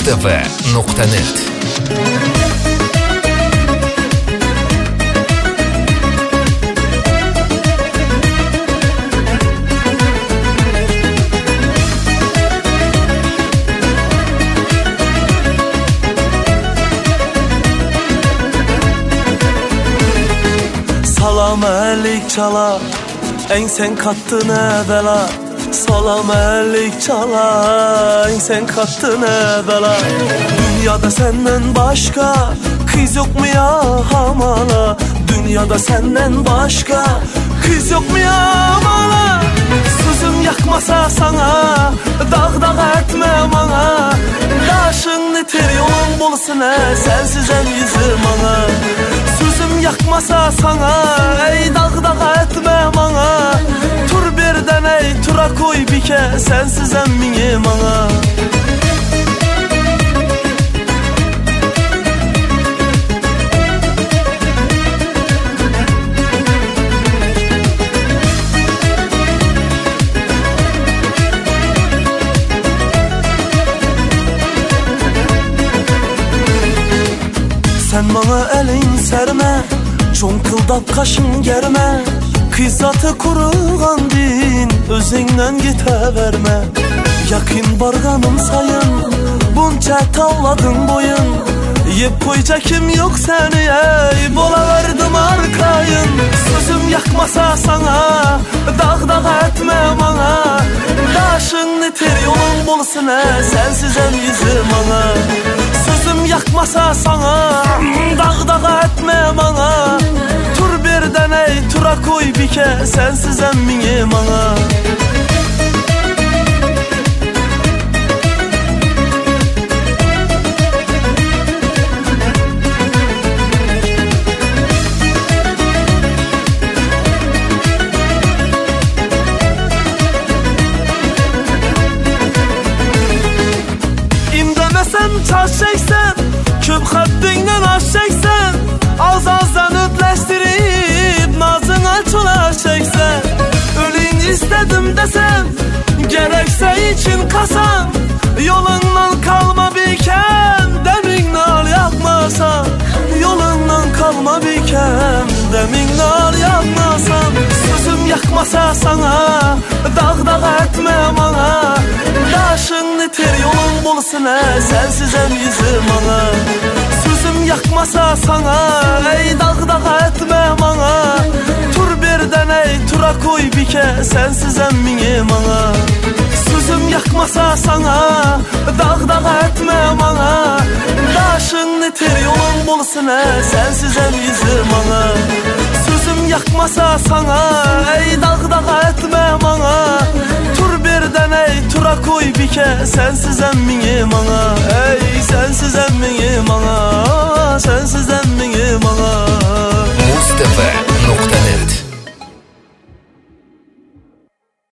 rtv.net. Salam alik çala, ensen kattın evvela. Salam alik çala, ensen kattın evvela. Dünyada senden başka kız yok mu ya hamala? Dünyada senden başka kız yok mu ya hamala? Sözüm yakmasa sana, dağ etme bana. Daşın netir yolun bulsun sensizem yüzüm ana. Sözüm yakmasa sana, ey dağ etme bana. Tur birden ey tura koy bir ke, sensizem minim ana. Sen bana elin serme, çonkıldap kaşın germe. Kızatı kuruğan din, özünden gite verme. Yakın barganım sayın, bunca tavladın boyun. Yep koyca kim yok seni ey, bola verdim arkayın. Sözüm yakmasa sana, dağ etme bana. Daşın netir yolun bulsun sensizem yüzüm ana. Sözüm yakmasa sana, dağ etme bana. Tur birden ey tura koy bir ke, sensizem minim ana. İmdemesen çaş çeksen, köp haddinden aş çeksen. Ağzazdan ötleştirip nazına çulaş çeksen. Ölün istedim desem, gerekse için kasam. Yolundan kalma bikem, demin nar yakmasam. Yolundan kalma bikem, demin nar yakmasam. Sözüm yakmasa sana, dağ etme bana. Daşın netir yolun bulsun sensizem yüzüm ana. Sözüm yakmasa sana, ey dağ etme bana. Tur birden ey tura koy bir ke, sensizem minim ana. Sözüm yakmasa sana, dağ etme bana. Daşın netir yolun bulsun sensizem yüzüm ana. Sözüm yakmasa sana, ey dağ etme bana. Tur birden ey tura koy bir ke, sensizem minim ana. Ey sensizem minim ana, sensiz